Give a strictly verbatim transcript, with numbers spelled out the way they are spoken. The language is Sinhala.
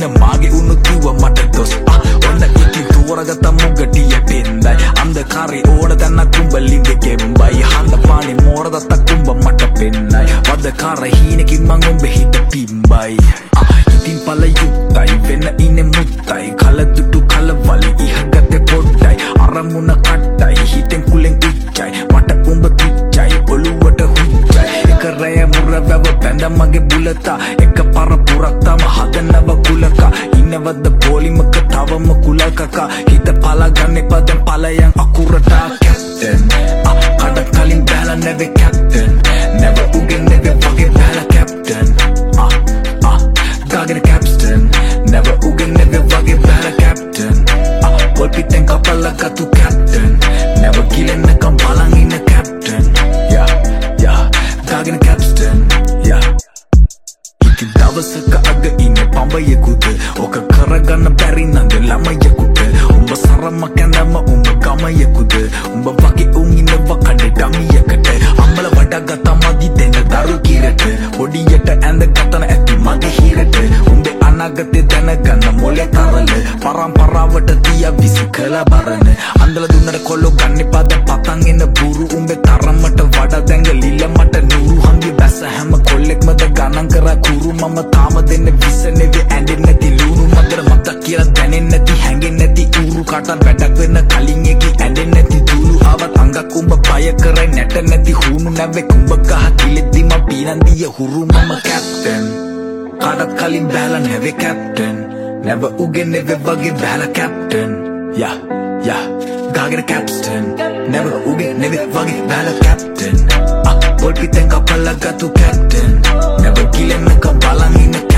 මාගේ උණු කිව්ව මට දොස් ඔන්න ඉතින් තෝරගත්ත මුගටිය පෙන්දයි අන්ධකාරේ ඕන තැන්න කුඹලින්ද කෙම්බයි හඳ පානේ මෝරදත්ත කුඹ මට පෙන්නයි වදකාර හීනකින් මං උඹ හිත පිම්බයි ඉතින් පල යුක්තයි වෙන ඉන්නේ මුත්තයි කලදුටු කලවලි ඉහගත්තේ පොඩ්ඩයි අරමුණ කට්ටයි හිතෙන් කුලෙන් ඉච්චයි මට උඹ කිච්චයි ඔළුවට හුච්චයි එක රැය මුර වැව පැඳ මගේ බුලතා එක පර පුරක් තම හදනව කුලකා ඉන්නවද පොලිමක තවම කුලකකා හිත පලගන්න එපා දැන් පලයන් අකුරටා කැප්ටන් කඩ කලින් බැල නෙවෙයි කැප්ටන් never උගෙන් නෙවෙයි වගේ බැල captain Gagging a capstan, never ugen never vage bala captain. Ah, pol piten kapala katu captain, never killing a kampalang in a captain. Yeah, yeah, gagging a capstan, yeah. Iki davasaka aga ine pambaya kude, oka karagana bari nande lamaya kude. Umba sarama kanama umba kamaya kude, umba vage ungine vakade damiya kate. Amala vada gata madi dena daru kirete, odiyata and the katana ati mage hirete. Umbe anagate dana ganna mole karale, paramparaවට තියා විසිකලා බරන. අන්දල දුන්නට කොල්ලෝ ගන්න පද පතන් එන බුරු උඹේ තරමට වඩා දැඟලිල්ල මට නూరు හංගි බැස හැම කොල්ලෙක්ම ද ගණන් කරා කුරු මම තාම දෙන්නේ විස නෙවෙයි ඇඬෙන්නේ නැති ලුණු මදර මතක් කියලා දැනෙන්නේ නැති හැංගෙන්නේ නැති ඌරු කාටත් වැඩක් වෙන කලින් එකි ඇඬෙන්නේ නැති දුළු ආවත් අංගක් උඹ පය කරයි නැට නැති හුණු නැවේ කුඹ කහ කිලෙද්දි මම පීනන්දිය හුරු මම කැප්ටන් කාටත් කලින් බැලන් හැවේ captain never ugen never vage bala captain yeah yeah gagging a capstan never ugen never vage bala captain ah pol piten kapala gatu captain never killing a kampalang in a